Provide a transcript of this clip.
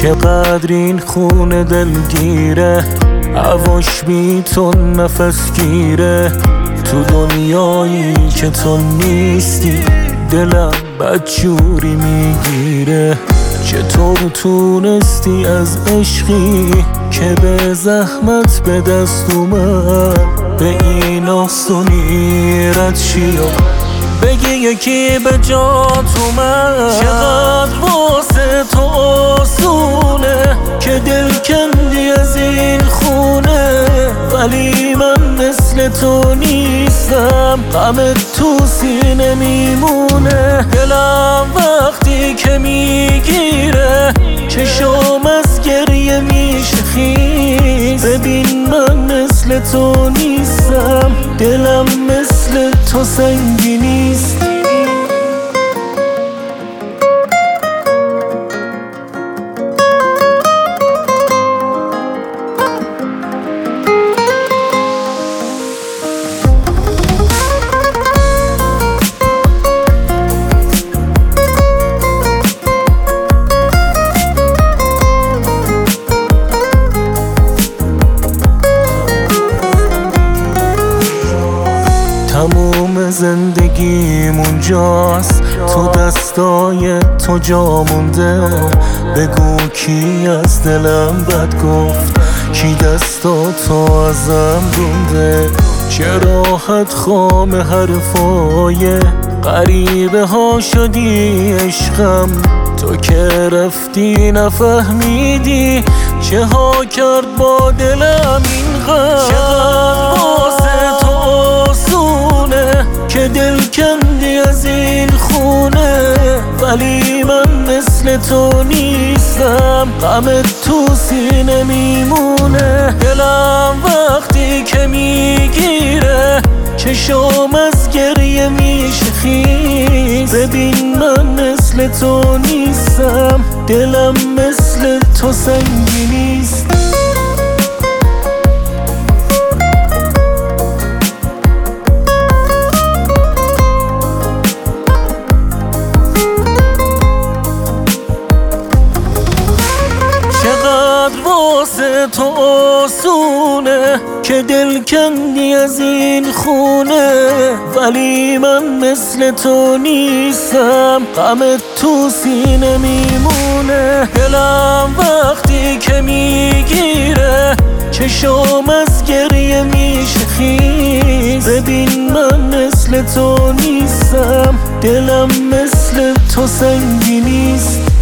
چقدر این خونه دلگیره، هواش بی تو نفس گیره. تو دنیایی که تو نیستی دلم بدجوری میگیره. چطور تونستی از عشقی که به زحمت به دست اومد به این آسونی رد شی و بگی یکی به جات اومد؟ چقدر واسه تو آسونه که دل کندی از این خونه، ولی من مثل تو نیستم، غمت تو سینه میمونه. دلم وقتی که میگیره چشم از گریه میشه خیز. ببین من مثل تو نیستم، دلم مثل تو سنگی نیست. تموم زندگیم اونجاست، تو دستای تو جا مونده. بگو کی از دلم بد گفت، کی دستاتو ازم رونده. چه راحت خام حرفای غریبه ها شدی عشقم، تو که رفتی نفهمیدی چه ها کرد با دلم این غم. چقدر واسه تو آسونه که دل کندی از این خونه، ولی من مثل تو نیستم، غمت تو سینه میمونه. دلم وقتی که میگیره چشم از گریه میشه خیز. ببین من مثل تو نیستم، دلم مثل تو سنگی نیست. چقدر واسه تو آسونه که دل کندی از این خونه، ولی من مثل تو نیستم، غمت تو سینه میمونه. دلم وقتی که میگیره چشم از گریه میشه خیز. ببین من مثل تو نیستم، دلم مثل تو سنگی نیست.